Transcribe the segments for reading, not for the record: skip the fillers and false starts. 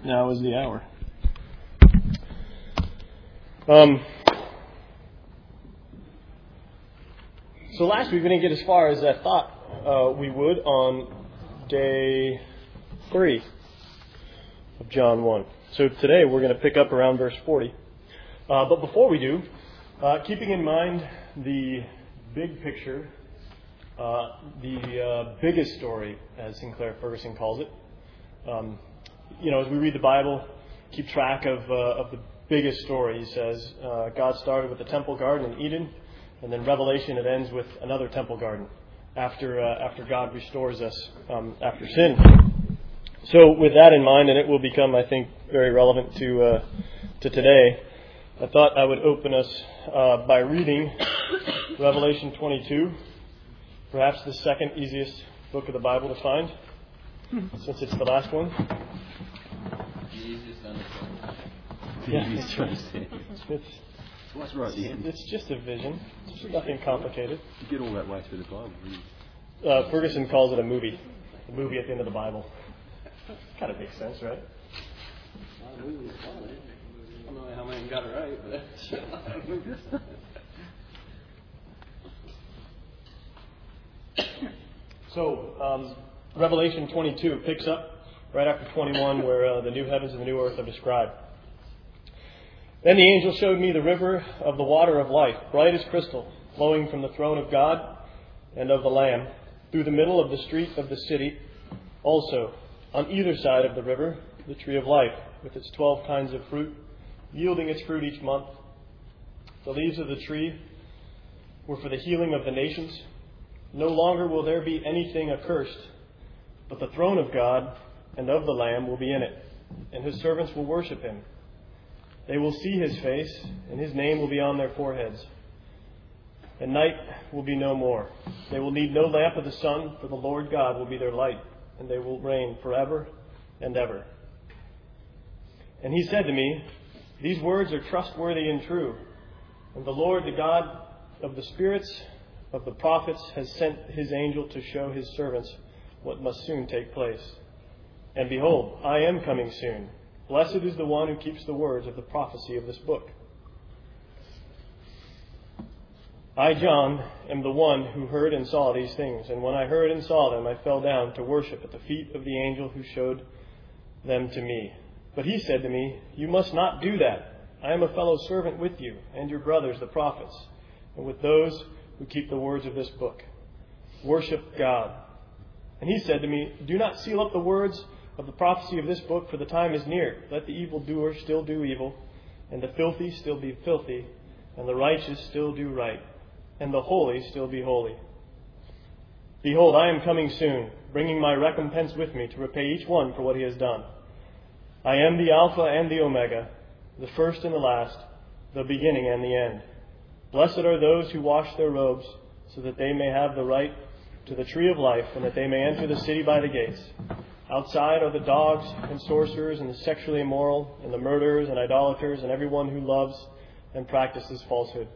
Now is the hour. So last week we didn't get as far as I thought we would on day 3 of John 1. So today we're going to pick up around verse 40. But before we do, keeping in mind the big picture, the biggest story, as Sinclair Ferguson calls it, as we read the Bible, keep track of the biggest story. He says God started with the temple garden in Eden, and then Revelation, it ends with another temple garden after God restores us after sin. So with that in mind, and it will become, I think, very relevant to today, I thought I would open us by reading Revelation 22, perhaps the second easiest book of the Bible to find, since it's the last one. What's right at the end? It's just a vision. It's just nothing complicated. You get all that way through the Bible. Ferguson calls it a movie. A movie at the end of the Bible. Kind of makes sense, right? I don't know how many got it right, but So, Revelation 22 picks up right after 21, where the new heavens and the new earth are described. Then the angel showed me the river of the water of life, bright as crystal, flowing from the throne of God and of the Lamb, through the middle of the street of the city. Also, on either side of the river, the tree of life, with its 12 kinds of fruit, yielding its fruit each month. The leaves of the tree were for the healing of the nations. No longer will there be anything accursed, but the throne of God and of the Lamb will be in it, and his servants will worship him. They will see his face, and his name will be on their foreheads. And night will be no more. They will need no lamp of the sun, for the Lord God will be their light, and they will reign forever and ever. And he said to me, these words are trustworthy and true. And the Lord, the God of the spirits of the prophets, has sent his angel to show his servants what must soon take place. And behold, I am coming soon. Blessed is the one who keeps the words of the prophecy of this book. I, John, am the one who heard and saw these things. And when I heard and saw them, I fell down to worship at the feet of the angel who showed them to me. But he said to me, you must not do that. I am a fellow servant with you and your brothers, the prophets, and with those who keep the words of this book. Worship God. And he said to me, do not seal up the words of the prophecy of this book, for the time is near. Let the evildoer still do evil, and the filthy still be filthy, and the righteous still do right, and the holy still be holy. Behold, I am coming soon, bringing my recompense with me to repay each one for what he has done. I am the Alpha and the Omega, the first and the last, the beginning and the end. Blessed are those who wash their robes, so that they may have the right to the tree of life, and that they may enter the city by the gates. Outside are the dogs and sorcerers and the sexually immoral and the murderers and idolaters and everyone who loves and practices falsehood.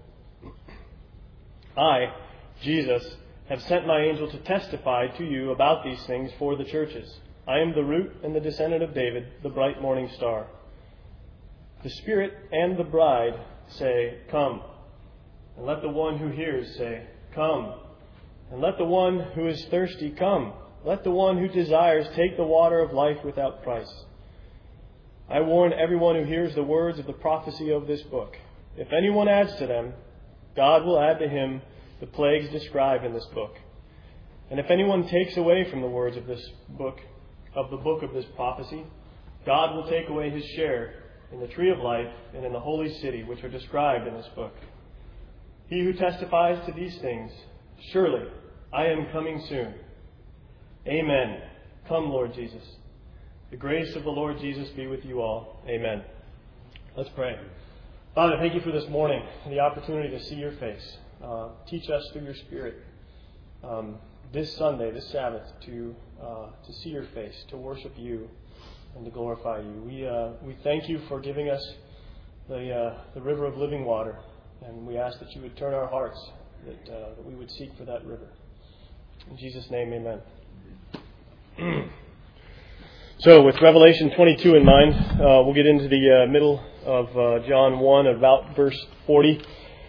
I, Jesus, have sent my angel to testify to you about these things for the churches. I am the root and the descendant of David, the bright morning star. The Spirit and the bride say, come. And let the one who hears say, come. And let the one who is thirsty come. Let the one who desires take the water of life without price. I warn everyone who hears the words of the prophecy of this book. If anyone adds to them, God will add to him the plagues described in this book. And if anyone takes away from the words of this book, of the book of this prophecy, God will take away his share in the tree of life and in the holy city which are described in this book. He who testifies to these things, surely I am coming soon. Amen. Come, Lord Jesus. The grace of the Lord Jesus be with you all. Amen. Let's pray. Father, thank you for this morning and the opportunity to see your face. Teach us through your Spirit this Sunday, this Sabbath, to see your face, to worship you, and to glorify you. We thank you for giving us the river of living water, and we ask that you would turn our hearts, that we would seek for that river. In Jesus' name, amen. So with Revelation 22 in mind, we'll get into the middle of John 1, about verse 40.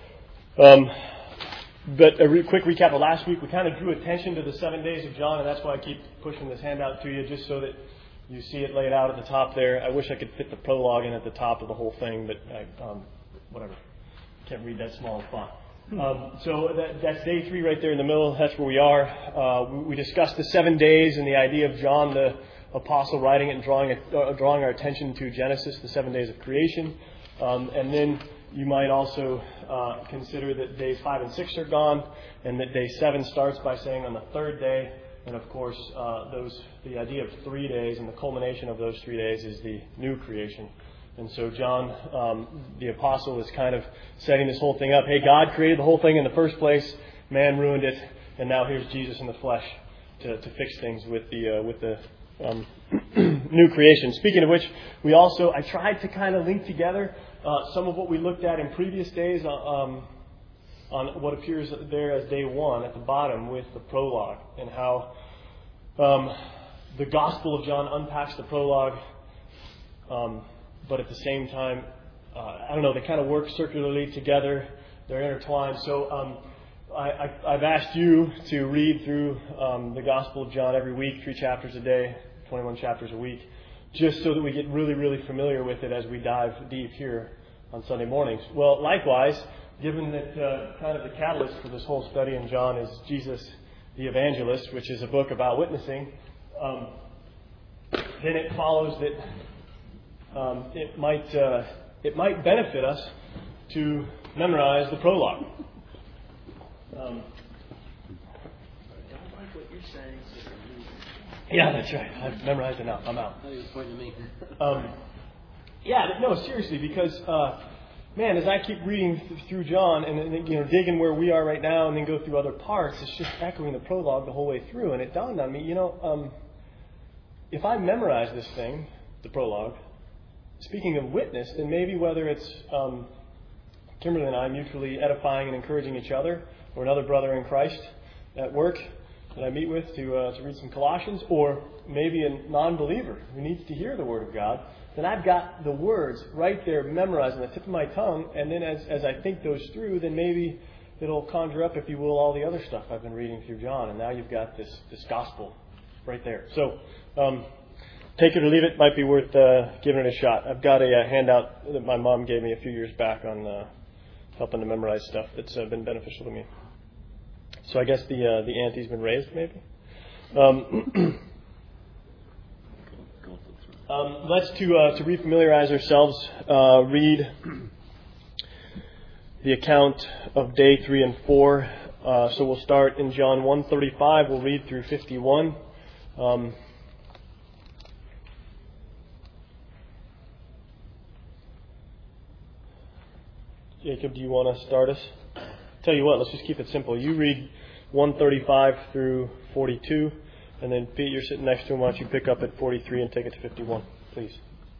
But a quick recap of last week, we kind of drew attention to the 7 days of John, and that's why I keep pushing this handout to you, just so that you see it laid out at the top there. I wish I could fit the prologue in at the top of the whole thing, but whatever. Can't read that small font. So that's day 3 right there in the middle. That's where we are. We discussed the 7 days and the idea of John the Apostle writing it and drawing our attention to Genesis, the 7 days of creation. And then you might also consider that days 5 and 6 are gone, and that day 7 starts by saying on the 3rd day. And of course, the idea of 3 days and the culmination of those 3 days is the new creation. And so John, the Apostle, is kind of setting this whole thing up. Hey, God created the whole thing in the first place. Man ruined it, and now here's Jesus in the flesh to fix things with the new creation. Speaking of which, I tried to kind of link together some of what we looked at in previous days on what appears there as day 1 at the bottom with the prologue, and how the Gospel of John unpacks the prologue, but at the same time, they kind of work circularly together. They're intertwined. So I've asked you to read through the Gospel of John every week, 3 chapters a day, 21 chapters a week, just so that we get really, really familiar with it as we dive deep here on Sunday mornings. Well, likewise, given that kind of the catalyst for this whole study in John is Jesus the Evangelist, which is a book about witnessing, then it follows that it might benefit us to memorize the prologue. Yeah, that's right. I've memorized it now. I'm out. I thought he was pointing to me. Seriously, because as I keep reading through John and digging where we are right now, and then go through other parts, it's just echoing the prologue the whole way through. And it dawned on me, if I memorize this thing, the prologue, speaking of witness, then maybe whether it's Kimberly and I mutually edifying and encouraging each other, or another brother in Christ at work that I meet with to read some Colossians, or maybe a non-believer who needs to hear the Word of God, then I've got the words right there memorized on the tip of my tongue, and then as I think those through, then maybe it'll conjure up, if you will, all the other stuff I've been reading through John, and now you've got this gospel right there. So, take it or leave it, might be worth giving it a shot. I've got a handout that my mom gave me a few years back on helping to memorize stuff that's been beneficial to me. So I guess the ante's been raised, maybe. Let's to refamiliarize ourselves, read the account of day 3 and 4. So we'll start in John 1:35. We'll read through 51. Jacob, do you want to start us? Tell you what, let's just keep it simple. You read 135 through 42, and then Pete, you're sitting next to him. Why don't you pick up at 43 and take it to 51, please?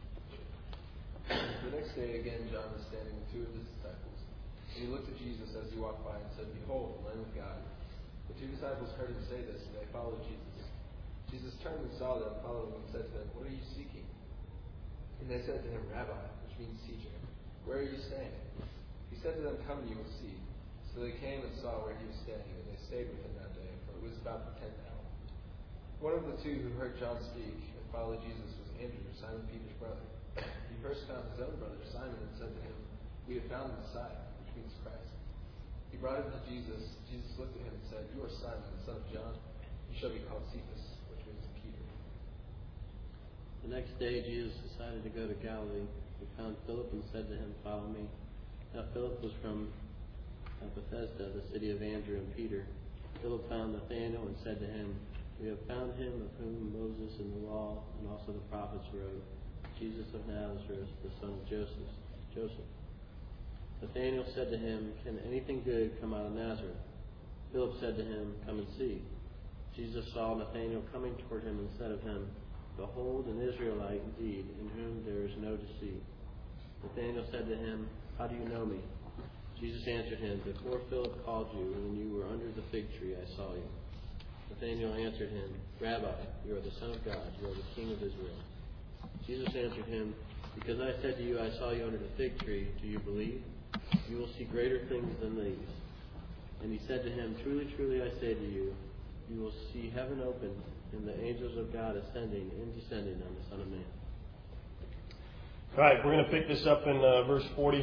The next day again, John was standing with 2 of his disciples, and he looked at Jesus as he walked by and said, "Behold, the Lamb of God." The 2 disciples heard him say this, and they followed Jesus. Jesus turned and saw them following and said to them, "What are you seeking?" And they said to him, "Rabbi," which means teacher, "where are you staying?" He said to them, "Come and you will see." So they came and saw where he was standing, and they stayed with him that day, for it was about the 10th hour. One of the 2 who heard John speak and followed Jesus was Andrew, Simon Peter's brother. He first found his own brother Simon and said to him, "We have found the Messiah," which means Christ. He brought him to Jesus. Jesus looked at him and said, "You are Simon, the son of John. You shall be called Cephas," which means Peter. The next day, Jesus decided to go to Galilee. He found Philip and said to him, "Follow me." Now Philip was from Bethsaida, the city of Andrew and Peter. Philip found Nathanael and said to him, "We have found him of whom Moses in the law and also the prophets wrote, Jesus of Nazareth, the son of Joseph." Nathanael said to him, "Can anything good come out of Nazareth?" Philip said to him, "Come and see." Jesus saw Nathanael coming toward him and said of him, "Behold, an Israelite indeed, in whom there is no deceit." Nathanael said to him, "How do you know me?" Jesus answered him, "Before Philip called you, when you were under the fig tree, I saw you." Nathanael answered him, Rabbi, you are the Son of God, you are the King of Israel. Jesus answered him, Because I said to you, I saw you under the fig tree, do you believe? You will see greater things than these. And he said to him, Truly, truly, I say to you, you will see heaven open and the angels of God ascending and descending on the Son of Man. All right, we're going to pick this up in verse 40.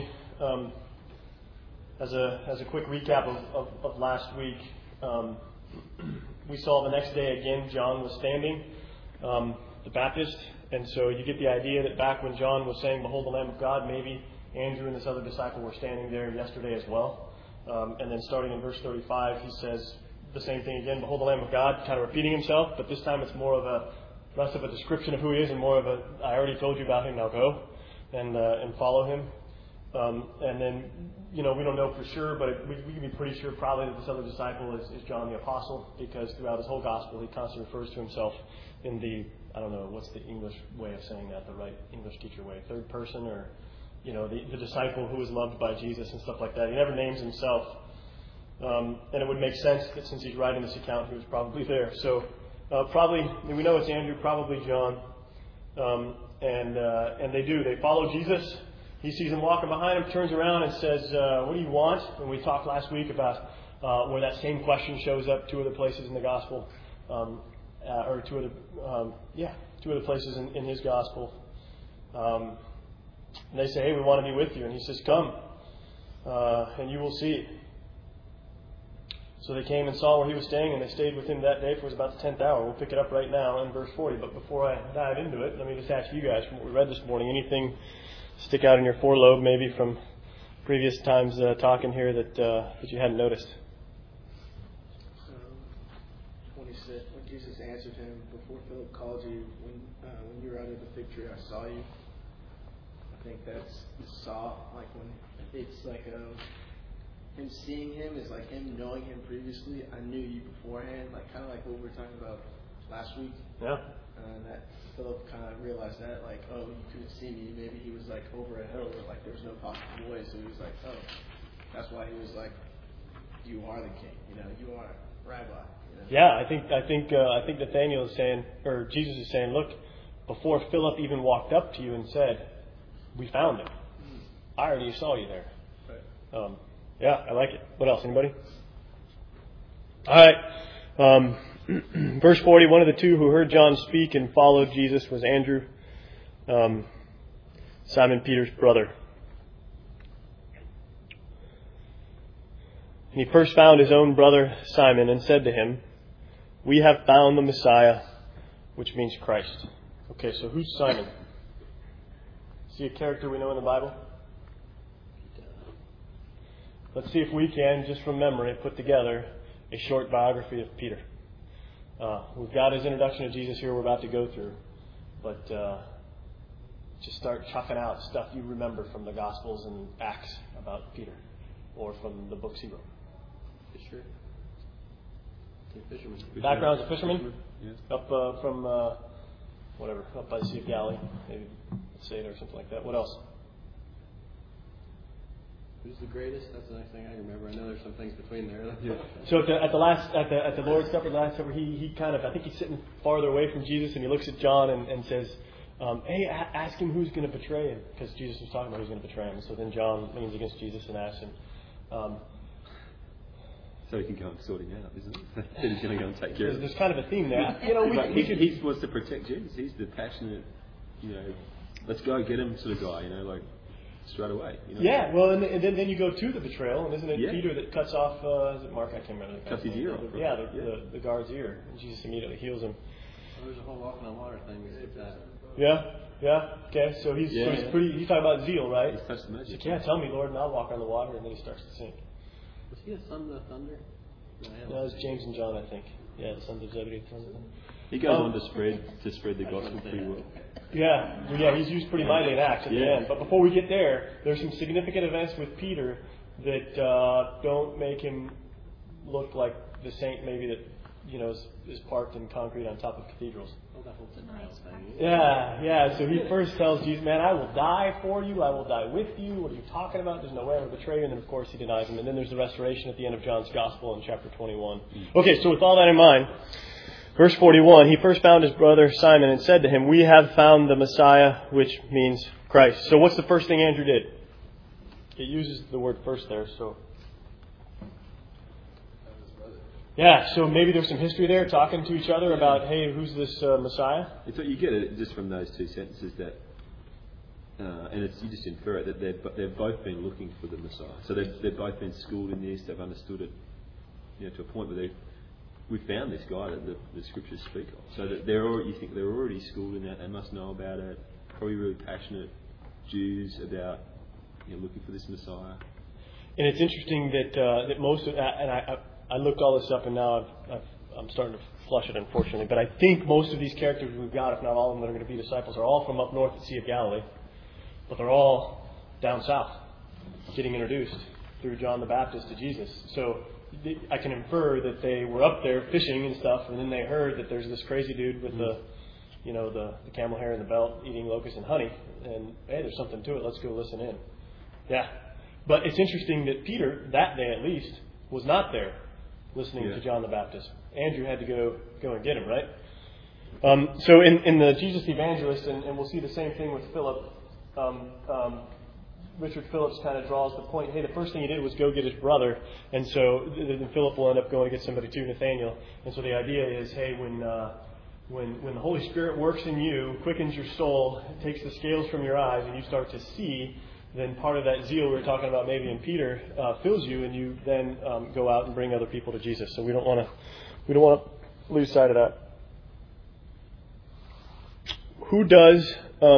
As a quick recap of last week, we saw the next day again John was standing, the Baptist, and so you get the idea that back when John was saying, Behold the Lamb of God, maybe Andrew and this other disciple were standing there yesterday as well. And then starting in verse 35, he says the same thing again, Behold the Lamb of God, kind of repeating himself, but this time it's less of a description of who he is and more of I already told you about him, now go and follow him. And then, we don't know for sure, but we can be pretty sure probably that this other disciple is John the Apostle, because throughout his whole gospel he constantly refers to himself in I don't know, what's the English way of saying that, the right English teacher way, third person, or, the disciple who was loved by Jesus and stuff like that. He never names himself. And it would make sense that since he's writing this account, he was probably there. So probably, we know it's Andrew, probably John. And they follow Jesus. He sees him walking behind him, turns around and says, what do you want? And we talked last week about where that same question shows up two other places in the gospel, or two other places in his gospel. And they say, hey, we want to be with you. And he says, come, and you will see. So they came and saw where he was staying, and they stayed with him that day, for it was about the 10th hour. We'll pick it up right now in verse 40. But before I dive into it, let me just ask you guys from what we read this morning, anything stick out in your forelobe maybe from previous times talking here that you hadn't noticed? 26. When Jesus answered him, Before Philip called you, when you were under the fig tree, I saw you. I think that's saw, like when it's like him seeing him is like him knowing him previously. I knew you beforehand, like kind of like what we were talking about last week. Yeah. That Philip kind of realized that, like, oh, you couldn't see me. Maybe he was like over a hill, or like there was no possible way. So he was like, oh, that's why he was like, you are the king. You are Rabbi. Yeah, I think Nathanael is saying, or Jesus is saying, look, before Philip even walked up to you and said, we found him. I already saw you there. Right. Yeah, I like it. What else? Anybody? All right. Verse 40, one of the two who heard John speak and followed Jesus was Andrew, Simon Peter's brother. And he first found his own brother Simon and said to him, we have found the Messiah, which means Christ. Okay, so who's Simon? See a character we know in the Bible? Let's see if we can, just from memory, put together a short biography of Peter. We've got his introduction to Jesus here we're about to go through. But just start chucking out stuff you remember from the Gospels and Acts about Peter. Or from the books he wrote. Fisher. Fisherman. Background's a fisherman? Yeah. Up from, up by the Sea of Galilee. Maybe Bethsaida or something like that. What else? Who's the greatest? That's the next thing I remember. I know there's some things between there. Yeah. So at the Lord's Supper, the Last Supper, he kind of, I think he's sitting farther away from Jesus, and he looks at John and says, hey, ask him who's going to betray him, because Jesus was talking about who's going to betray him. So then John leans against Jesus and asks him. So he can go and sort him out, isn't it? Then he's going to go and take care of it. There's kind of a theme there. He wants to protect Jesus. He's the passionate, let's go get him sort of guy, like straight away. Yeah, well, and then you go to the betrayal, and isn't it Yeah. Peter that cuts off, is it Mark? I can't remember. Cuts his ear off. Yeah, the guard's ear. And Jesus immediately heals him. Well, there's a whole walking on water thing. We skipped that. Yeah. Okay, so he's talking about zeal, right? He's touched the magic. He's like, yeah, tell me, Lord, and I'll walk on the water, and then he starts to sink. Was he a son of the thunder? No, it was James and John, I think. Yeah, the sons of Zebedee. He goes on to spread the gospel pretty well. Yeah, he's used pretty mightily in Acts at the end. But before we get there's some significant events with Peter that don't make him look like the saint maybe that is parked in concrete on top of cathedrals. Oh, that whole denial thing. Yeah. So he first tells Jesus, man, I will die for you. I will die with you. What are you talking about? There's no way I would betray you. And then, of course, he denies him. And then there's the restoration at the end of John's Gospel in chapter 21. Okay, so with all that in mind, verse 41, he first found his brother Simon and said to him, we have found the Messiah, which means Christ. So what's the first thing Andrew did? It uses the word first there, so... Yeah, so maybe there's some history there, talking to each other about, hey, who's this Messiah? So you get it just from those two sentences that, and you just infer it that they've both been looking for the Messiah. So they've both been schooled in this. They've understood it, to a point where we found this guy that the scriptures speak of. So that they're already schooled in that. They must know about it. Probably really passionate Jews about looking for this Messiah. And it's interesting that most of that, and I looked all this up, and now I'm starting to flush it, unfortunately. But I think most of these characters we've got, if not all of them that are going to be disciples, are all from up north at Sea of Galilee. But they're all down south, getting introduced through John the Baptist to Jesus. So I can infer that they were up there fishing and stuff, and then they heard that there's this crazy dude with the camel hair and the belt eating locusts and honey. And, hey, there's something to it. Let's go listen in. Yeah. But it's interesting that Peter, that day at least, was not there listening to John the Baptist. Andrew had to go and get him, right? So in the Jesus Evangelist, and we'll see the same thing with Philip, Richard Phillips kind of draws the point, hey, the first thing he did was go get his brother, and so then Philip will end up going to get somebody too, Nathaniel. And so the idea is, hey, when the Holy Spirit works in you, quickens your soul, takes the scales from your eyes, and you start to see, then part of that zeal we were talking about maybe in Peter fills you, and you then go out and bring other people to Jesus. So we don't want to lose sight of that. Who does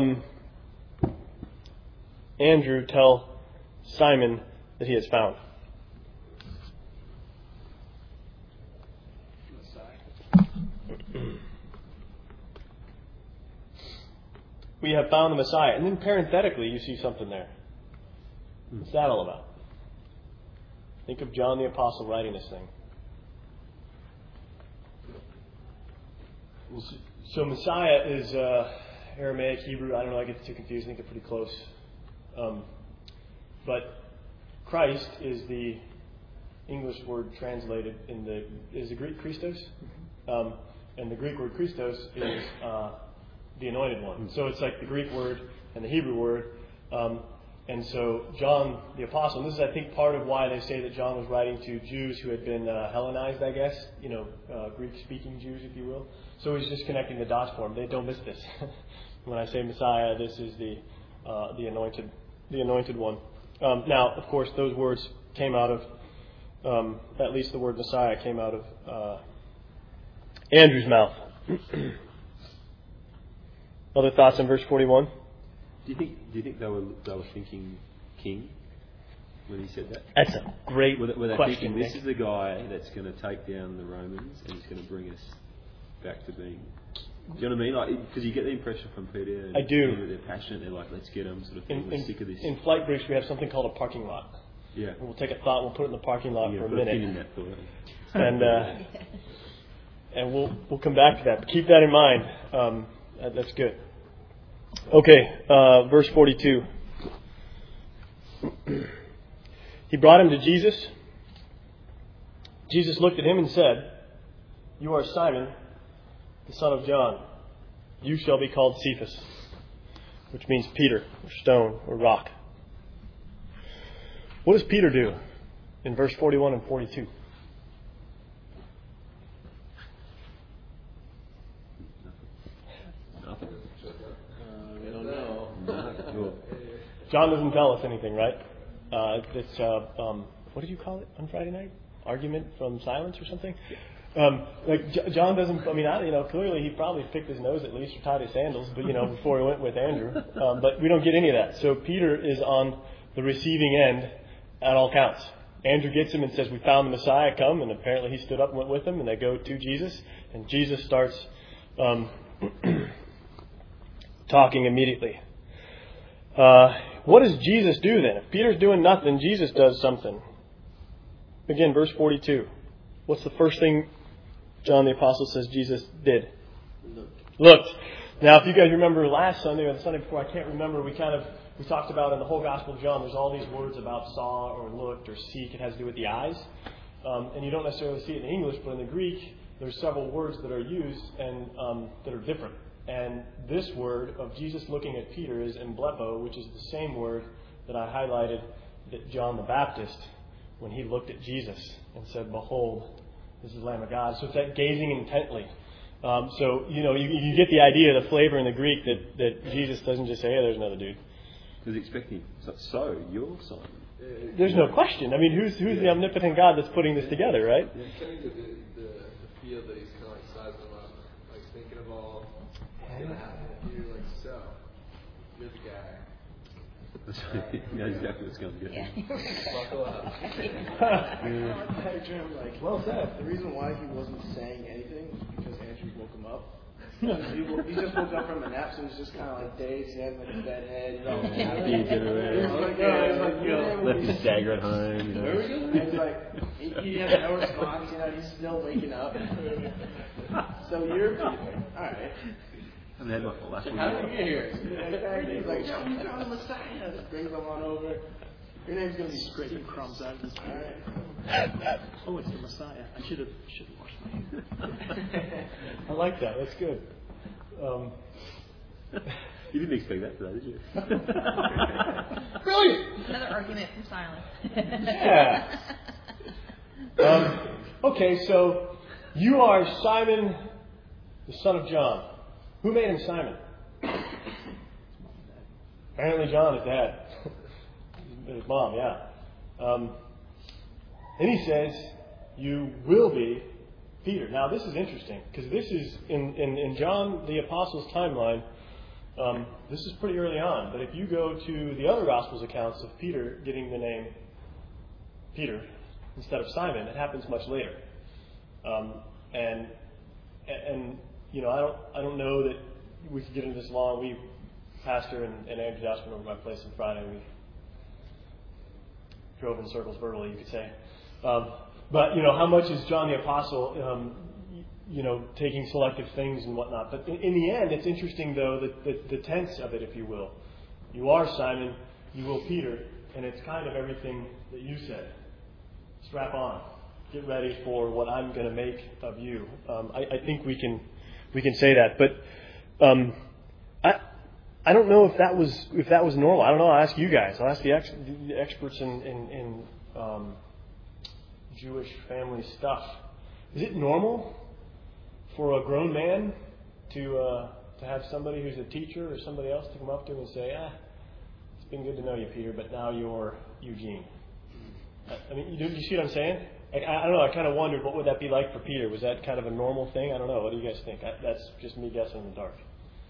Andrew tell Simon that he has found? We have found the Messiah. And then parenthetically, you see something there. What's that all about? Think of John the Apostle writing this thing. So Messiah is Aramaic, Hebrew. I don't know, I get too confused. I think they're pretty close. But Christ is the English word translated is the Greek Christos. And the Greek word Christos is the anointed one. So it's like the Greek word and the Hebrew word. And so John the Apostle, and this is, I think, part of why they say that John was writing to Jews who had been Hellenized, I guess, Greek-speaking Jews, if you will. So he's just connecting the dots for them. They don't miss this. When I say Messiah, this is the anointed one. Now, of course, those words came out of, at least the word Messiah came out of Andrew's mouth. Other thoughts on verse 41? Do you think they were thinking king when he said that? That's a great were they question. Thinking, this is the guy that's going to take down the Romans and he's going to bring us back to being. Do you know what I mean? Like, because you get the impression from Peter. And I do. They're passionate. They're like, let's get them. Sort of thing. We're sick of this. In flight briefs, we have something called a parking lot. Yeah. We'll take a thought. We'll put it in the parking lot for a minute. In that thought. And we'll come back to that. But keep that in mind. That's good. Okay, verse 42. He brought him to Jesus. Jesus looked at him and said, "You are Simon, the son of John. You shall be called Cephas," which means Peter, or stone, or rock. What does Peter do in verse 41 and 42? We don't know. John doesn't tell us anything, right? It's what did you call it on Friday night? Argument from silence or something? John doesn't. I mean, clearly he probably picked his nose at least or tied his sandals, but before he went with Andrew. But we don't get any of that. So Peter is on the receiving end at all counts. Andrew gets him and says, "We found the Messiah. Come!" And apparently he stood up and went with him, and they go to Jesus, and Jesus starts talking immediately. What does Jesus do then? If Peter's doing nothing, Jesus does something. Again, verse 42. What's the first thing John the Apostle says Jesus did? Look. Looked. Now, if you guys remember last Sunday or the Sunday before, I can't remember, we talked about in the whole Gospel of John, there's all these words about saw or looked or seek. It has to do with the eyes. And you don't necessarily see it in English, but in the Greek, there's several words that are used and that are different. And this word of Jesus looking at Peter is emblepo, which is the same word that I highlighted that John the Baptist, when he looked at Jesus and said, "Behold, this is the Lamb of God." So it's that gazing intently. So, you get the idea, the flavor in the Greek that Jesus doesn't just say, "Hey, there's another dude." Because expecting, so you're Simon. There's no question. I mean, who's the omnipotent God that's putting this together, right? Yeah, kind of the feel that he's kind of like sizing them up, like thinking of all what's going to happen. You're like, so, you're the guy. You know exactly what's going to get. Buckle up. Well said. The reason why he wasn't saying anything was because Andrew woke him up. He just woke up from a nap, so he was just kind of like dazed. He had like a bad head. Left his dagger at home. And it's like he has no response. He's still waking up. So you're Peter. All right. I haven't had my full laugh. How did you get here? Exactly. He's like, "Yo, we found the Messiah." Brings him on over. Your name's gonna be Scraping crumbs out of his All right. Oh, it's the Messiah. I should have washed my hands. I like that. That's good. You didn't expect that today, did you? Brilliant. Another argument from silence. Yeah. Okay, so you are Simon, the son of John. Who made him Simon? Apparently John, his dad. His mom, yeah. And he says, you will be Peter. Now, this is interesting, because this is, in John the Apostle's timeline, this is pretty early on. But if you go to the other Gospels accounts of Peter getting the name Peter instead of Simon, it happens much later. And I don't know that we could get into this long. We, Pastor and Andrew Josh, went over to my place on Friday. We drove in circles verbally, you could say. But, how much is John the Apostle, taking selective things and whatnot. But in the end, it's interesting, though, the tense of it, if you will. You are Simon, you will Peter, and it's kind of everything that you said. Strap on. Get ready for what I'm going to make of you. I think we can say that. But I don't know if that was normal. I don't know. I'll ask you guys. I'll ask the experts in Jewish family stuff. Is it normal for a grown man to have somebody who's a teacher or somebody else to come up to him and say, it's been good to know you, Peter, but now you're Eugene? I mean, you see what I'm saying? I don't know. I kind of wondered what would that be like for Peter. Was that kind of a normal thing? I don't know. What do you guys think? That's just me guessing in the dark.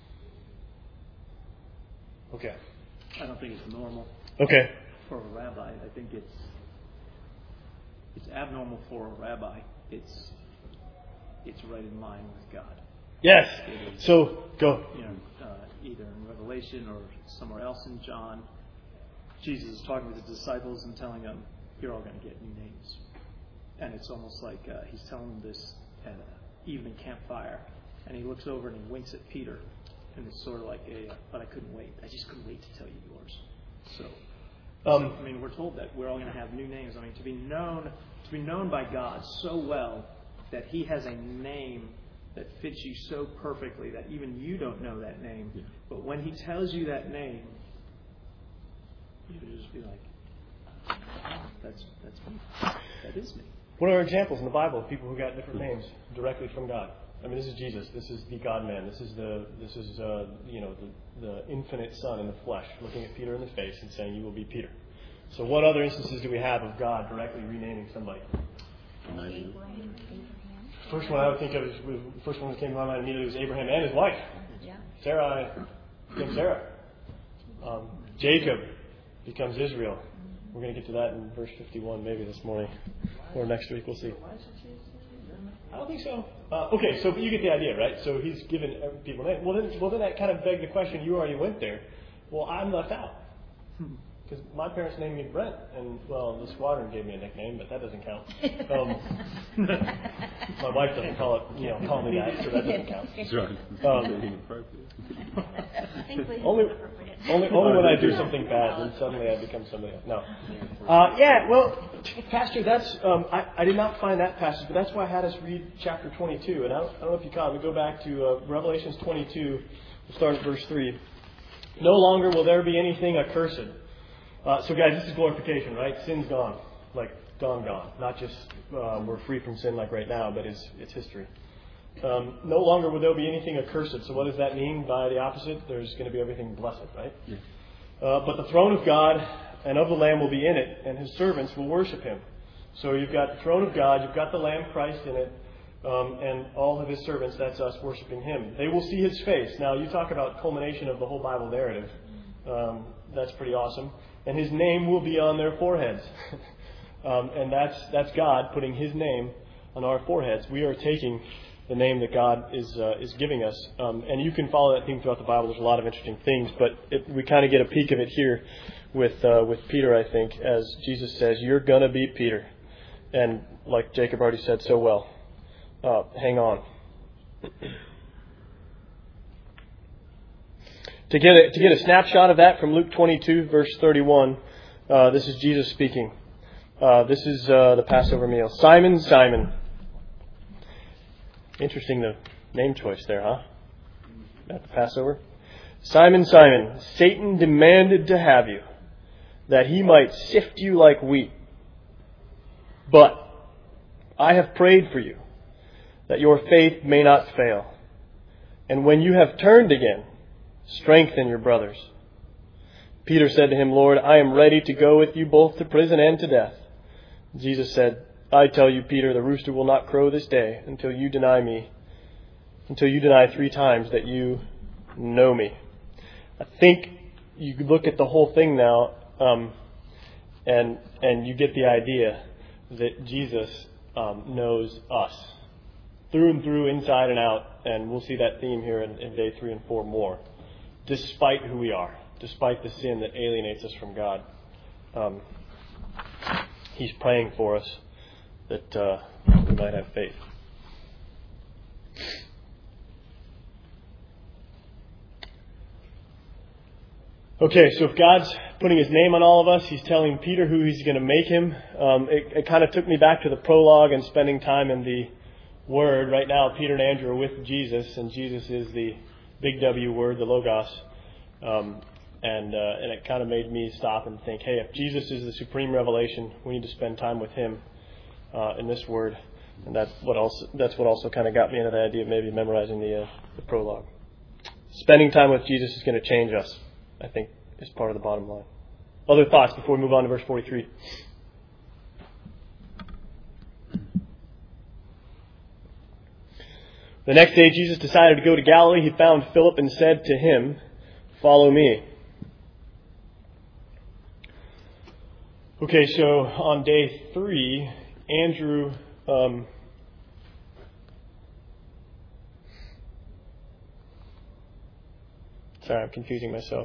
Okay. I don't think it's normal. Okay. For a rabbi, I think it's abnormal for a rabbi. It's right in line with God. Yes. So go. Either in Revelation or somewhere else in John, Jesus is talking with his disciples and telling them, "You're all going to get new names." And it's almost like he's telling them this at an evening campfire, and he looks over and he winks at Peter, and it's sort of like but I couldn't wait. I just couldn't wait to tell you yours. So we're told that we're all going to have new names. I mean, to be known by God so well that He has a name that fits you so perfectly that even you don't know that name. Yeah. But when He tells you that name, you just be like, "That's me. That is me." What are examples in the Bible of people who got different names directly from God? I mean, this is Jesus. This is the God-man. This is the infinite Son in the flesh, looking at Peter in the face and saying, "You will be Peter." So, what other instances do we have of God directly renaming somebody? First one I would think of the first one that came to my mind immediately was Abraham and his wife. Yeah. Sarai becomes Sarah. Jacob becomes Israel. We're going to get to that in verse 51 maybe this morning or next week. We'll see. I don't think so. Okay, so you get the idea, right? So he's given people names. Well, then that kind of begged the question. You already went there. Well, I'm left out. because my parents named me Brent, and well, the squadron gave me a nickname, but that doesn't count. My wife doesn't call me that, so that doesn't count. That's right. Only when I do something bad, then suddenly I become somebody else. No. Pastor, that's I did not find that passage, but that's why I had us read chapter 22. And I don't know if you caught it. We go back to Revelations 22. We'll start at verse 3. No longer will there be anything accursed. So guys, this is glorification, right? Sin's gone. Like, gone. Not just we're free from sin like right now, but it's history. No longer will there be anything accursed. So what does that mean by the opposite? There's going to be everything blessed, right? Yeah. But the throne of God and of the Lamb will be in it, and His servants will worship Him. So you've got the throne of God, you've got the Lamb Christ in it, and all of His servants, that's us worshiping Him. They will see His face. Now, you talk about culmination of the whole Bible narrative. That's pretty awesome. And His name will be on their foreheads. And that's God putting His name on our foreheads. We are taking the name that God is giving us. And you can follow that theme throughout the Bible. There's a lot of interesting things, but we kind of get a peek of it here with Peter, I think, as Jesus says, "You're going to beat Peter." And like Jacob already said so well, hang on. To get a snapshot of that from Luke 22, verse 31, this is Jesus speaking. This is the Passover meal. "Simon, Simon." Interesting, the name choice there, huh? At the Passover. "Simon, Simon, Satan demanded to have you, that he might sift you like wheat. But I have prayed for you, that your faith may not fail. And when you have turned again, strengthen your brothers." Peter said to Him, "Lord, I am ready to go with you both to prison and to death." Jesus said, "I tell you, Peter, the rooster will not crow this day until you deny 3 times that you know me." I think you could look at the whole thing now, and you get the idea that Jesus knows us through and through, inside and out, and we'll see that theme here in day 3 and 4 more. Despite who we are, despite the sin that alienates us from God, He's praying for us that we might have faith. Okay, so if God's putting His name on all of us, He's telling Peter who He's going to make him. It kind of took me back to the prologue and spending time in the Word. Right now, Peter and Andrew are with Jesus, and Jesus is the big W word, the Logos. And it kind of made me stop and think, hey, if Jesus is the supreme revelation, we need to spend time with Him in this Word. And that's what also kind of got me into the idea of maybe memorizing the prologue. Spending time with Jesus is going to change us, I think, is part of the bottom line. Other thoughts before we move on to verse 43? The next day, Jesus decided to go to Galilee. He found Philip and said to him, "Follow me." Okay, so on day 3, Andrew sorry, I'm confusing myself.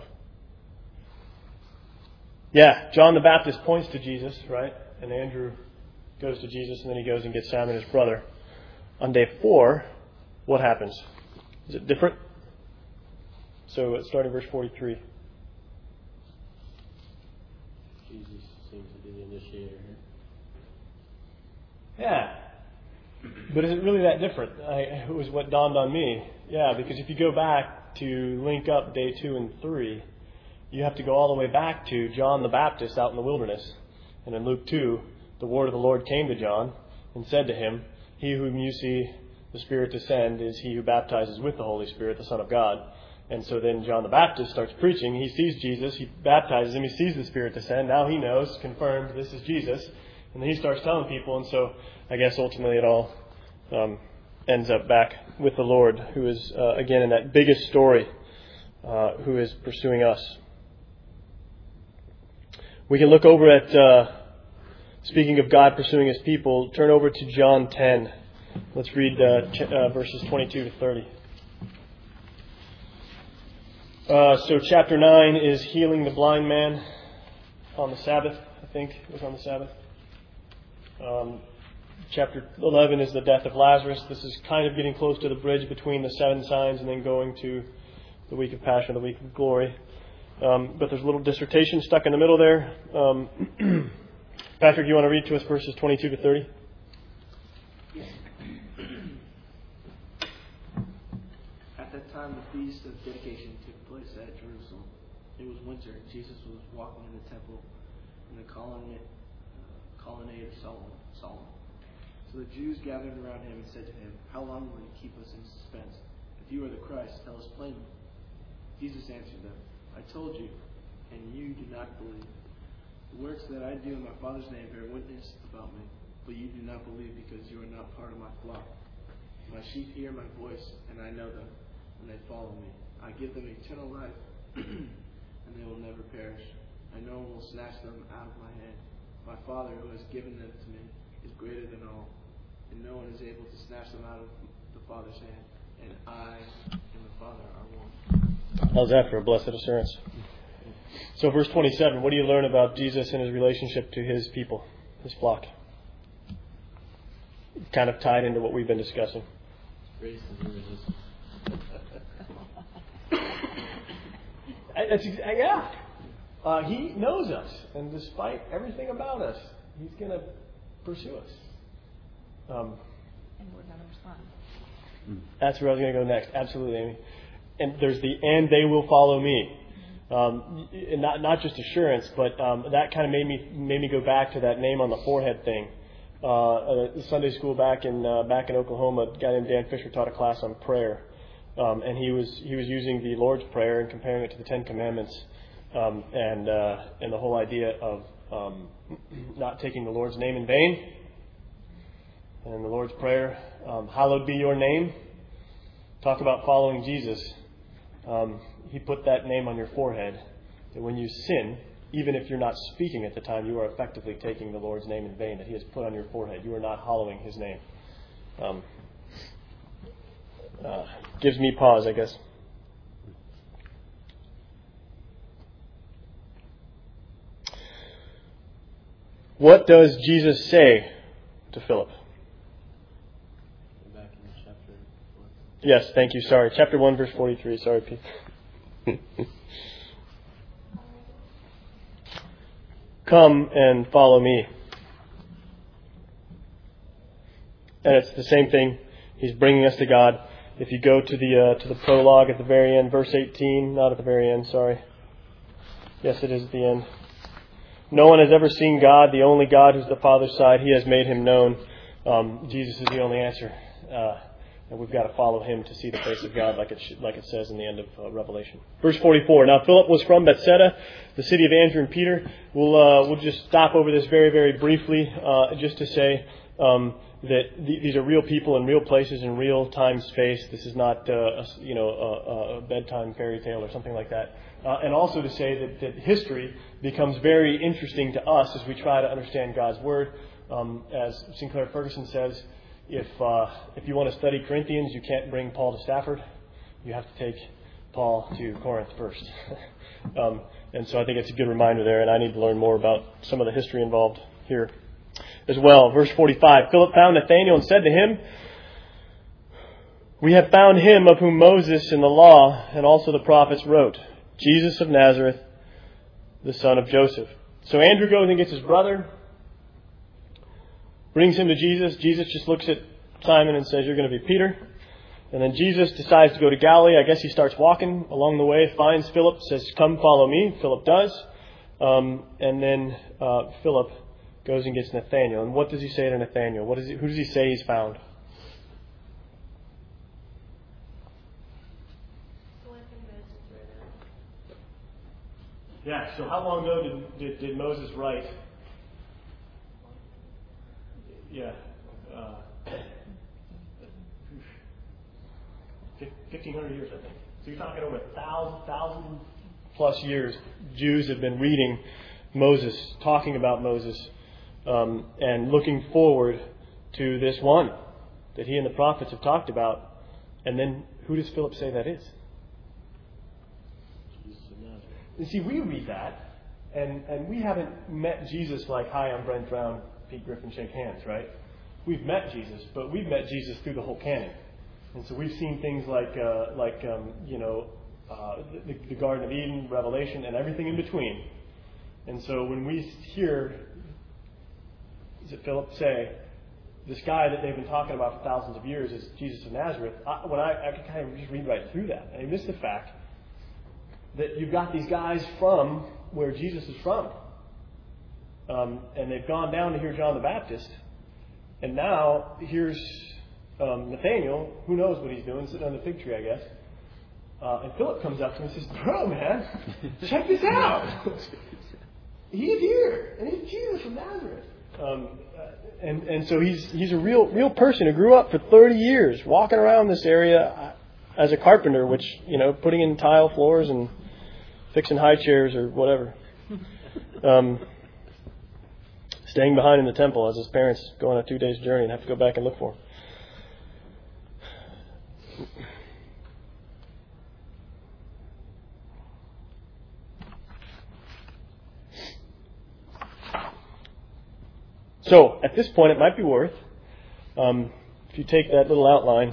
Yeah, John the Baptist points to Jesus, right? And Andrew goes to Jesus, and then he goes and gets Simon, his brother. On day 4, what happens? Is it different? So starting verse 43. Jesus seems to be the initiator here. Yeah. But is it really that different? It was what dawned on me. Yeah, because if you go back to link up day 2 and 3, you have to go all the way back to John the Baptist out in the wilderness. And in Luke 2, the word of the Lord came to John and said to him, "He whom you see the Spirit descend is He who baptizes with the Holy Spirit, the Son of God." And so then John the Baptist starts preaching. He sees Jesus. He baptizes Him. He sees the Spirit descend. Now he knows, confirmed, this is Jesus. And then he starts telling people. And so I guess ultimately it all ends up back with the Lord, who is, again, in that biggest story, who is pursuing us. We can look over at, speaking of God pursuing His people, turn over to John 10. Let's read verses 22 to 30. So chapter 9 is healing the blind man. on the Sabbath, I think it was on the Sabbath. Chapter 11 is the death of Lazarus. This is kind of getting close to the bridge between the 7 signs and then going to the week of Passion, the week of glory. But there's a little dissertation stuck in the middle there. Patrick, you want to read to us verses 22 to 30? At that time, the feast of dedication took place at Jerusalem. It was winter, and Jesus was walking in the temple in the colonnade of Solomon. So the Jews gathered around him and said to him, "How long will you keep us in suspense? If you are the Christ, tell us plainly." Jesus answered them, "I told you, and you do not believe. The works that I do in my Father's name bear witness about me, but you do not believe because you are not part of my flock. My sheep hear my voice, and I know them, and they follow me. I give them eternal life, and they will never perish, and no one will snatch them out of my hand. My Father, who has given them to me, is greater than all, and no one is able to snatch them out of the Father's hand. And I and the Father are one." How's that for a blessed assurance? So verse 27, what do you learn about Jesus and his relationship to his people, his flock? Kind of tied into what we've been discussing. Grace and irresistible. He knows us, and despite everything about us, he's going to pursue us. And we're going to respond. That's where I was going to go next. Absolutely, Amy. And there's and they will follow me. And not just assurance, but that kind of made me go back to that name on the forehead thing. Sunday school back in Oklahoma, a guy named Dan Fisher taught a class on prayer, and he was using the Lord's Prayer and comparing it to the Ten Commandments, and the whole idea of not taking the Lord's name in vain. And the Lord's Prayer, hallowed be your name. Talk about following Jesus. He put that name on your forehead. That when you sin, even if you're not speaking at the time, you are effectively taking the Lord's name in vain that he has put on your forehead. You are not hallowing his name. Gives me pause, I guess. What does Jesus say to Philip? Back in chapter 1. Yes, thank you. Sorry. Chapter 1, verse 43. Sorry, Pete. Come and follow me. And it's the same thing. He's bringing us to God. If you go to the prologue at the very end, verse 18, not at the very end, sorry. Yes, it is at the end. No one has ever seen God, the only God who's the Father's side. He has made him known. Jesus is the only answer. And we've got to follow him to see the face of God like it says in the end of Revelation. Verse 44. Now Philip was from Bethsaida, the city of Andrew and Peter. We'll just stop over this very, very briefly just to say that these are real people in real places in real time space. This is not a bedtime fairy tale or something like that. And also to say that history becomes very interesting to us as we try to understand God's Word. As Sinclair Ferguson says, if you want to study Corinthians, you can't bring Paul to Stafford. You have to take Paul to Corinth first. And so I think it's a good reminder there, and I need to learn more about some of the history involved here as well. Verse 45, Philip found Nathanael and said to him, "We have found him of whom Moses in the law and also the prophets wrote, Jesus of Nazareth, the son of Joseph." So Andrew goes and gets his brother, brings him to Jesus. Jesus just looks at Simon and says, "You're going to be Peter." And then Jesus decides to go to Galilee. I guess he starts walking along the way, finds Philip, says, "Come follow me." Philip does. And then Philip goes and gets Nathanael. And what does he say to Nathanael? Who does he say he's found? Yeah, so how long ago did Moses write? Yeah. 1,500 years, I think. So you're talking over 1,000 plus years. Jews have been reading Moses, talking about Moses, and looking forward to this one that he and the prophets have talked about. And then who does Philip say that is? You see, we read that, And we haven't met Jesus like, hi, I'm Brent Brown, Pete Griffin, shake hands, right? We've met Jesus, but we've met Jesus through the whole canon. And so we've seen things like the Garden of Eden, Revelation, and everything in between. And so when we hear, is it Philip say, this guy that they've been talking about for thousands of years is Jesus of Nazareth, I can kind of just read right through that. And I miss the fact that you've got these guys from where Jesus is from. And they've gone down to hear John the Baptist. And now here's Nathaniel, who knows what he's doing, sitting on the fig tree, I guess. And Philip comes up to him and says, bro, man, check this out. He's here, and he's Jesus from Nazareth. And so he's a real person who grew up for 30 years walking around this area as a carpenter, which, putting in tile floors and fixing high chairs or whatever. Staying behind in the temple as his parents go on a 2 days journey and have to go back and look for him. So, at this point, it might be worth, if you take that little outline,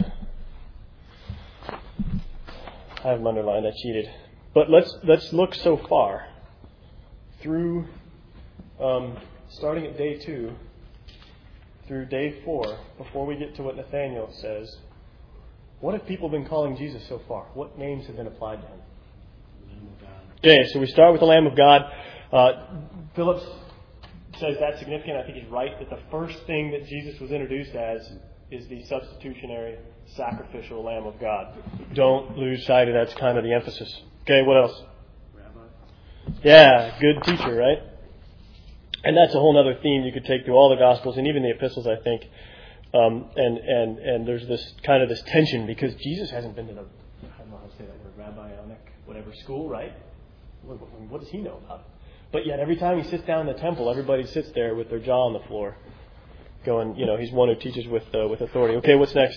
I have them underlined, I cheated. But let's look so far through, starting at day 2 through day 4, before we get to what Nathaniel says. What have people been calling Jesus so far? What names have been applied to him? Okay, so we start with the Lamb of God. Philip says that's significant. I think he's right that the first thing that Jesus was introduced as is the substitutionary, sacrificial Lamb of God. Don't lose sight of that's kind of the emphasis. Okay, what else? Rabbi. Yeah, good teacher, right? And that's a whole other theme you could take through all the Gospels and even the epistles, I think. And there's this kind of this tension because Jesus hasn't been to the, I don't know how to say that word, rabbinic, whatever school, right? What does he know about it? But yet every time he sits down in the temple, everybody sits there with their jaw on the floor, going, he's one who teaches with authority. Okay, what's next?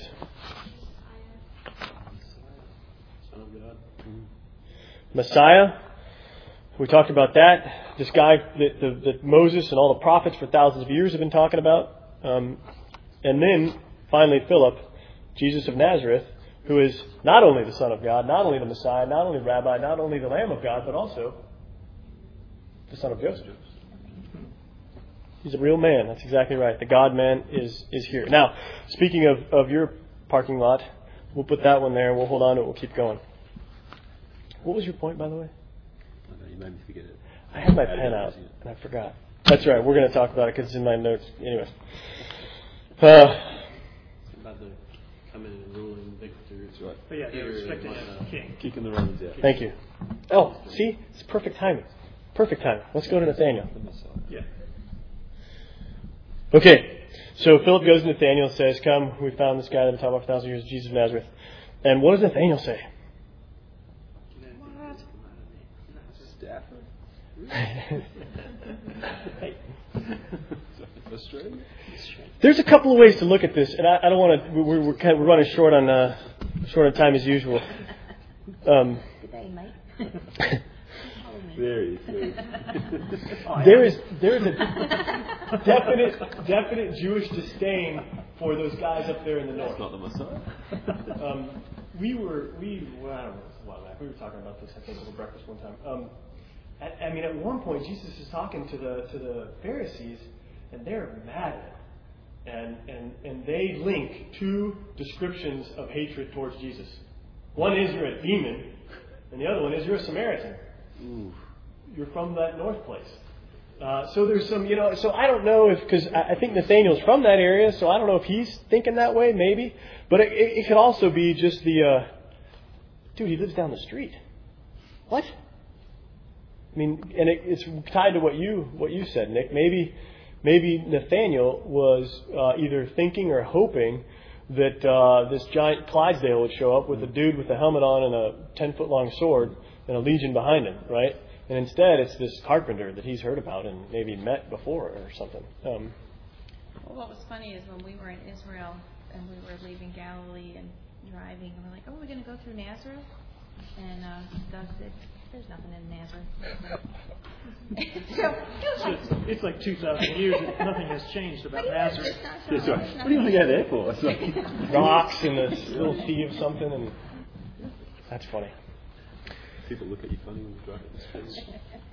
Son of God. Messiah. We talked about that. This guy that Moses and all the prophets for thousands of years have been talking about. And then, finally, Philip, Jesus of Nazareth, who is not only the Son of God, not only the Messiah, not only Rabbi, not only the Lamb of God, but also the son of Joseph. He's a real man. That's exactly right. The God-man is here. Now, speaking of your parking lot, we'll put that one there. We'll hold on to it. We'll keep going. What was your point, by the way? Oh, no, you made me forget it. I had my pen out, and I forgot. That's right. We're going to talk about it because it's in my notes. Anyway. About the coming and ruling victor. That's right. But yeah, they're expecting a king. Kicking the Romans out. Thank you. Oh, see? It's perfect timing. Perfect timing. Let's go to Nathaniel. The Messiah. Yeah. Okay. So Philip goes to Nathaniel and says, come, we found this guy that we've been talking about for 1,000 years, Jesus of Nazareth. And what does Nathaniel say? Stafford? Hey. Australia? There's a couple of ways to look at this, and I don't want to. We're running short on time as usual. Good day, mate. There he is. There is a definite Jewish disdain for those guys up there in the north. That's not the Messiah. We were talking about this, I think, over breakfast one time. At one point, Jesus is talking to the Pharisees, and they're mad at him. And they link two descriptions of hatred towards Jesus. One is you're a demon, and the other one is you're a Samaritan. Ooh. You're from that north place. So there's some, so I don't know if, because I think Nathaniel's from that area, so I don't know if he's thinking that way, maybe. But it could also be just the, dude, he lives down the street. What? I mean, and it's tied to what you said, Nick. Maybe Nathaniel was either thinking or hoping that this giant Clydesdale would show up with a dude with a helmet on and a 10-foot long sword and a legion behind him, right? And instead, it's this carpenter that he's heard about and maybe met before or something. Well, what was funny is when we were in Israel and we were leaving Galilee and driving, and we're like, we're going to go through Nazareth? And Doug said, there's nothing in Nazareth. So It's like 2,000 years. Nothing has changed about Nazareth. That's right. What do you want to go there for? It's like rocks and a little sea of something, and that's funny. people look at you funny when you drive in the street.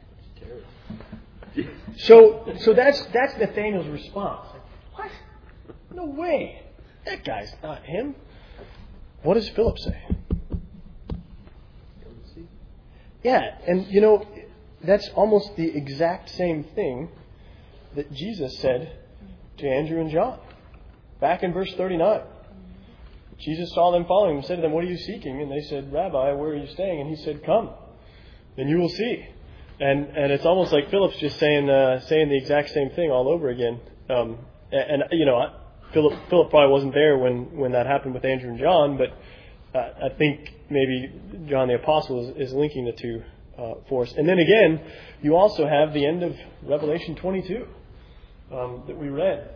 So that's Nathanael's response. What? No way. That guy's not him. What does Philip say? Yeah, and that's almost the exact same thing that Jesus said to Andrew and John. Back in verse 39. Jesus saw them following and said to them, "What are you seeking?" And they said, "Rabbi, where are you staying?" And he said, "Come, and you will see." And it's almost like Philip's just saying the exact same thing all over again. Philip probably wasn't there when that happened with Andrew and John, but I think maybe John the Apostle is linking the two for us. And then again, you also have the end of Revelation 22 that we read.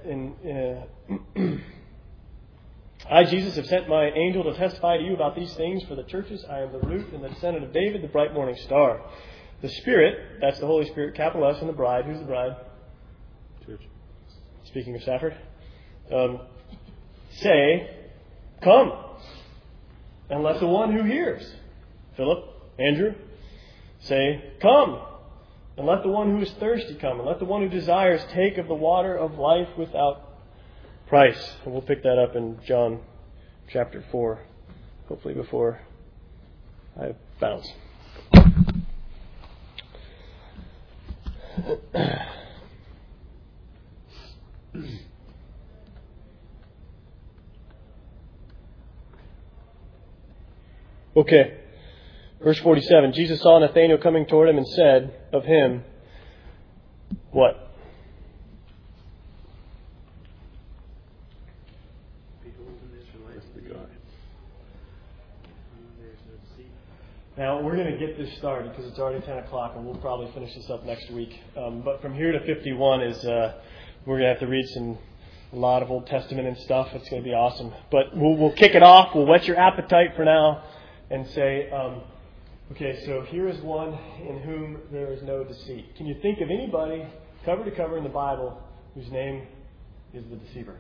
I, Jesus, have sent my angel to testify to you about these things for the churches. I am the root and the descendant of David, the bright morning star. The Spirit, that's the Holy Spirit, capital S, and the bride. Who's the bride? Church. Speaking of Stafford. Say, come. And let the one who hears, Philip, Andrew, say, come. And let the one who is thirsty come. And let the one who desires take of the water of life without price. And we'll pick that up in John chapter 4, hopefully before I bounce. Okay, verse 47. Jesus saw Nathanael coming toward him and said of him, what? Now, we're going to get this started because it's already 10 o'clock and we'll probably finish this up next week. But from here to 51 is we're going to have to read a lot of Old Testament and stuff. It's going to be awesome. But we'll kick it off. We'll whet your appetite for now and say, okay, so here is one in whom there is no deceit. Can you think of anybody cover to cover in the Bible whose name is the deceiver?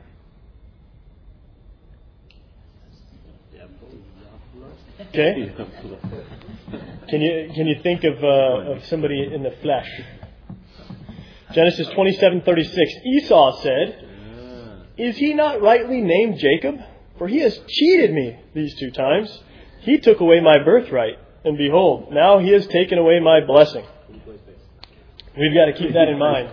Okay. Can you think of somebody in the flesh? Genesis 27:36. Esau said, "Is he not rightly named Jacob? For he has cheated me these 2 times. He took away my birthright, and behold, now he has taken away my blessing." We've got to keep that in mind.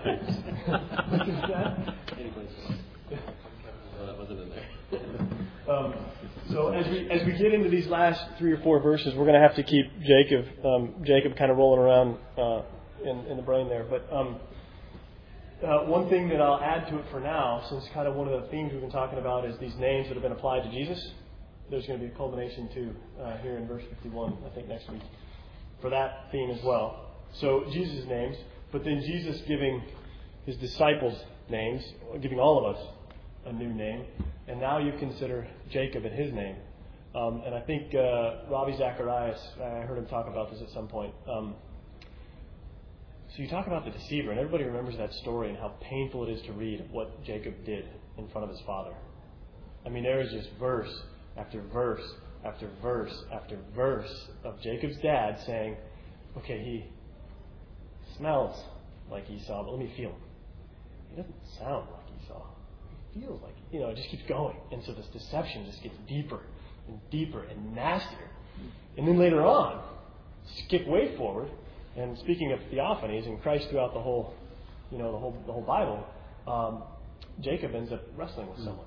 So as we get into these last 3 or 4 verses, we're going to have to keep Jacob kind of rolling around in the brain there. But one thing that I'll add to it for now, since kind of one of the themes we've been talking about is these names that have been applied to Jesus, there's going to be a culmination too here in verse 51, I think next week, for that theme as well. So Jesus' names, but then Jesus giving his disciples names, giving all of us a new name. And now you consider Jacob and his name. And I think Ravi Zacharias, I heard him talk about this at some point. So you talk about the deceiver, and everybody remembers that story and how painful it is to read what Jacob did in front of his father. I mean, there is just verse after verse after verse after verse of Jacob's dad saying, okay, he smells like Esau, but let me feel him. He doesn't sound like Esau. He feels like, it just keeps going. And so this deception just gets deeper and deeper and nastier. And then later on, skip way forward, and speaking of theophanies and Christ throughout the whole, the whole Bible, Jacob ends up wrestling with someone.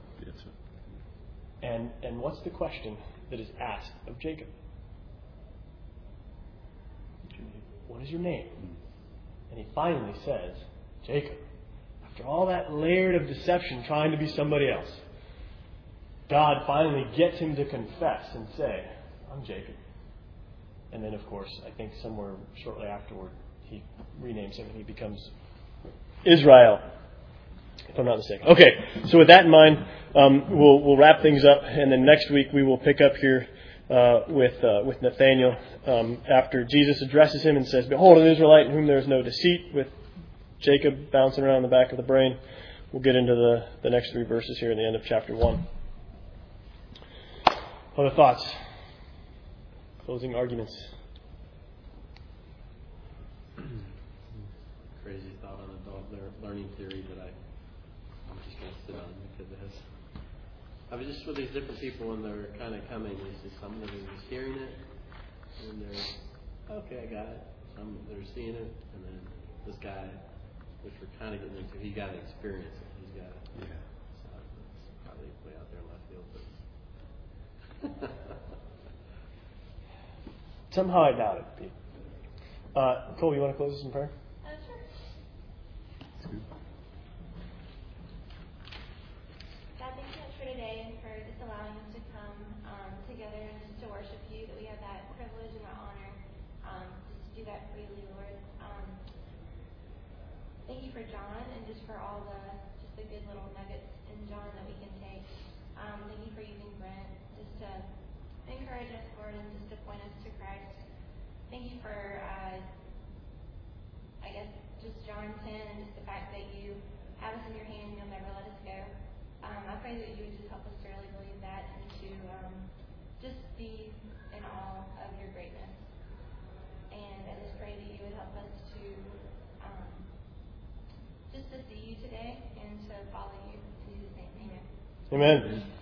And what's the question that is asked of Jacob? What is your name? And he finally says, Jacob. After all that layered of deception, trying to be somebody else, God finally gets him to confess and say, I'm Jacob. And then, of course, I think somewhere shortly afterward, he renames him and he becomes Israel, if I'm not mistaken. Okay, so with that in mind, we'll wrap things up, and then next week we will pick up here with Nathanael after Jesus addresses him and says, "Behold, an Israelite in whom there is no deceit," with Jacob bouncing around the back of the brain. We'll get into the next 3 verses here in the end of chapter 1. Other thoughts? Closing arguments? Crazy thought on adult learning theory that I'm just going to sit on because it has. I was just with these different people when they're kind of coming. You see some of them are just hearing it, and they're okay, I got it. Some they're seeing it, and then this guy, which we're kind of getting into, he got to experience it. He's got it. Yeah. So it's probably way out there in left field, but. Somehow I doubt it, Pete. Cole, you want to close this in prayer? Sure. That's good. God, thank you much for today and for just allowing us to come together and just to worship you, that we have that privilege and that honor just to do that freely, Lord. Thank you for John and just for all the good little nuggets in John that we can take. Thank you for using Brent just to encourage us, Lord, and just to point us to Christ. Thank you for, just John 10 and just the fact that you have us in your hand and you'll never let us go. I pray that you would just help us to really believe that and to just be in awe of your greatness. And I just pray that you would help us to just to see you today and to follow you. In Jesus' name, amen. Amen.